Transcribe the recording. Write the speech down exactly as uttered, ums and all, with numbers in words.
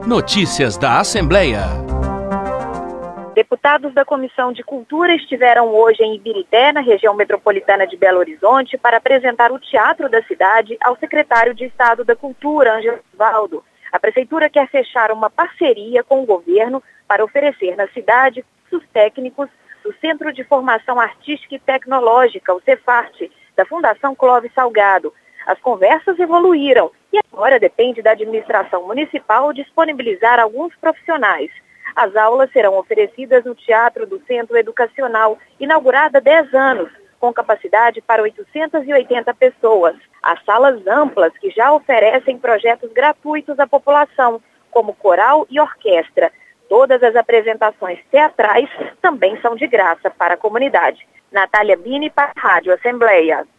Notícias da Assembleia. Deputados da Comissão de Cultura estiveram hoje em Ibirité, na região metropolitana de Belo Horizonte, para apresentar o teatro da cidade ao secretário de Estado da Cultura, Ângelo Osvaldo. A Prefeitura quer fechar uma parceria com o governo para oferecer na cidade cursos técnicos do Centro de Formação Artística e Tecnológica, o Cefarte, da Fundação Clóvis Salgado. As conversas evoluíram e agora depende da administração municipal disponibilizar alguns profissionais. As aulas serão oferecidas no Teatro do Centro Educacional, inaugurado há dez anos, com capacidade para oitocentas e oitenta pessoas. As salas amplas, que já oferecem projetos gratuitos à população, como coral e orquestra. Todas as apresentações teatrais também são de graça para a comunidade. Natália Bini para a Rádio Assembleia.